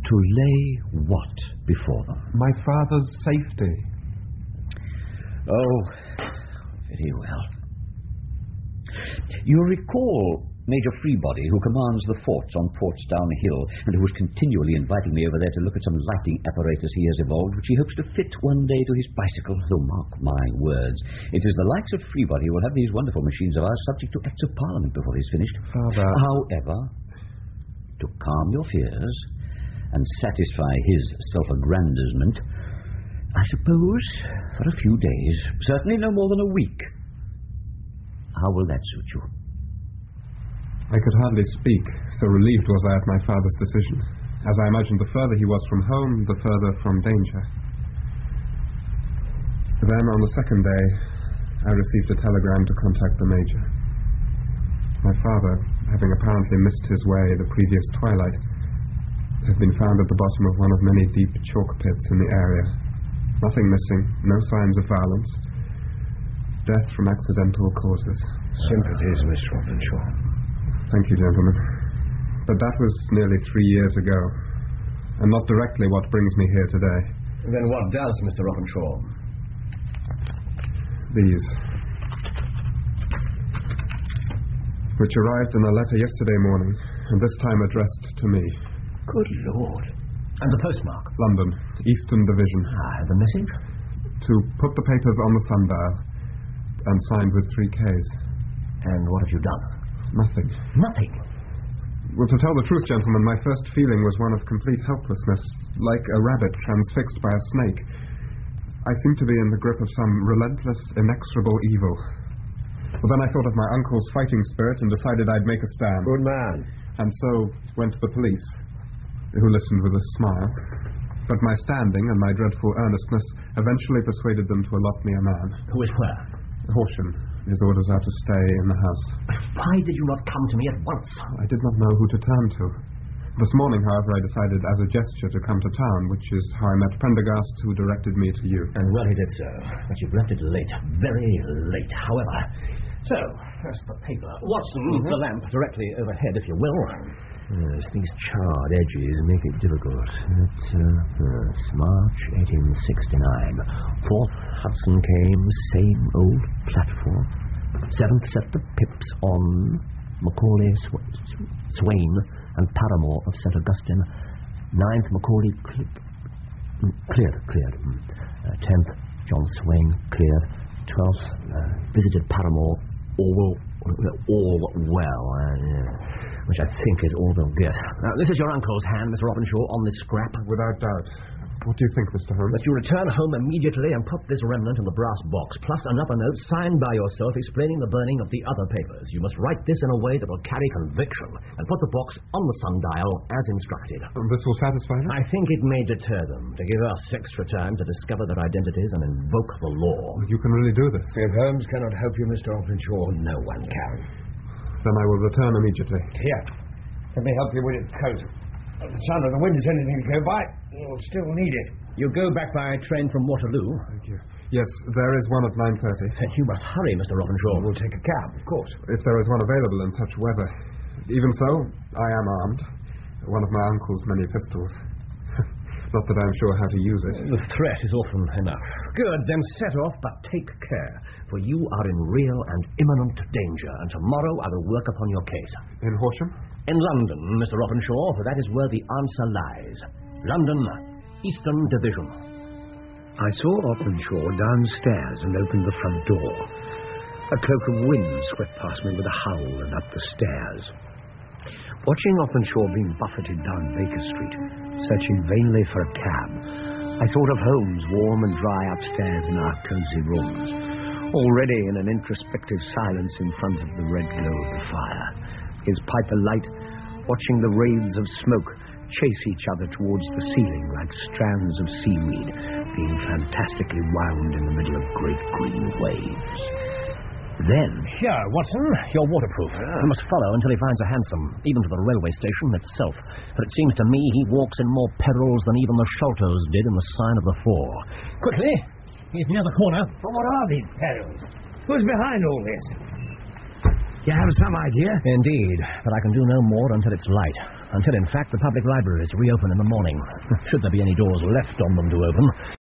To lay what before them? My father's safety. Oh, very well. You recall Major Freebody, who commands the forts on Portsdown Hill, and who is continually inviting me over there to look at some lighting apparatus he has evolved, which he hopes to fit one day to his bicycle. Though, mark my words, it is the likes of Freebody who will have these wonderful machines of ours subject to Acts of Parliament before he's finished. Father... However, to calm your fears and satisfy his self-aggrandizement, I suppose for a few days, certainly no more than a week. How will that suit you? I could hardly speak, so relieved was I at my father's decision. As I imagined, the further he was from home, the further from danger. Then, on the second day, I received a telegram to contact the Major. My father, having apparently missed his way the previous twilight, had been found at the bottom of one of many deep chalk pits in the area. Nothing missing, no signs of violence. Death from accidental causes. Sympathies, Mr. Openshaw. Thank you, gentlemen. But that was nearly 3 years ago, and not directly what brings me here today. Then what does, Mr. Openshaw? These. Which arrived in a letter yesterday morning, and this time addressed to me. Good Lord. And the postmark? London, Eastern Division. The message? To put the papers on the sundial, and signed with 3 Ks. And what have you done? Nothing. Nothing? Well, to tell the truth, gentlemen, my first feeling was one of complete helplessness, like a rabbit transfixed by a snake. I seemed to be in the grip of some relentless, inexorable evil. But then I thought of my uncle's fighting spirit and decided I'd make a stand. Good man. And so went to the police, who listened with a smile. But my standing and my dreadful earnestness eventually persuaded them to allot me a man. Who is where? Horsham. His orders are to stay in the house. Why did you not come to me at once? I did not know who to turn to. This morning, however, I decided as a gesture to come to town, which is how I met Prendergast, who directed me to you. And well, he did so. But you've left it late. Very late, however. So, first the paper. Watson, the lamp directly overhead, if you will. Yes, these charred edges make it difficult. It's March 1869. 4th Hudson came, same old platform. 7th set the pips on Macaulay, Swain, and Paramore of St. Augustine. 9th Macaulay cleared. 10th John Swain cleared. 12th visited Paramore, all well. Which I think is all they'll get. Now, this is your uncle's hand, Mr. Openshaw, on this scrap. Without doubt. What do you think, Mr. Holmes? That you return home immediately and put this remnant in the brass box, plus another note signed by yourself explaining the burning of the other papers. You must write this in a way that will carry conviction, and put the box on the sundial as instructed. This will satisfy them? I think it may deter them, to give us extra time to discover their identities and invoke the law. You can really do this? If Holmes cannot help you, Mr. Openshaw, no one can. Then I will return immediately. Here, let me help you with your coat. The sound of the wind is anything to go by. You'll still need it. You go back by train from Waterloo? Thank you. Yes, there is one at 9:30. Then you must hurry, Mr. Openshaw. We'll take a cab, of course. If there is one available in such weather. Even so, I am armed. One of my uncle's many pistols. Not that I'm sure how to use it. The threat is often enough. Good, then set off, but take care, for you are in real and imminent danger, and tomorrow I will work upon your case. In Horsham? In London, Mr. Openshaw, for that is where the answer lies. London, Eastern Division. I saw Openshaw downstairs and opened the front door. A cloak of wind swept past me with a howl and up the stairs. Watching Openshaw being buffeted down Baker Street, searching vainly for a cab, I thought of Holmes, warm and dry upstairs in our cosy rooms, already in an introspective silence in front of the red glow of the fire, his pipe alight, watching the wraiths of smoke chase each other towards the ceiling like strands of seaweed being fantastically wound in the middle of great green waves. Then... Here, Watson, you're waterproof. You must follow until he finds a hansom, even to the railway station itself. For it seems to me he walks in more perils than even the Sholtos did in the Sign of the Four. Quickly! He's near the corner. But what are these perils? Who's behind all this? You have some idea? Indeed, but I can do no more until it's light. Until, in fact, the public libraries reopen in the morning. Should there be any doors left on them to open.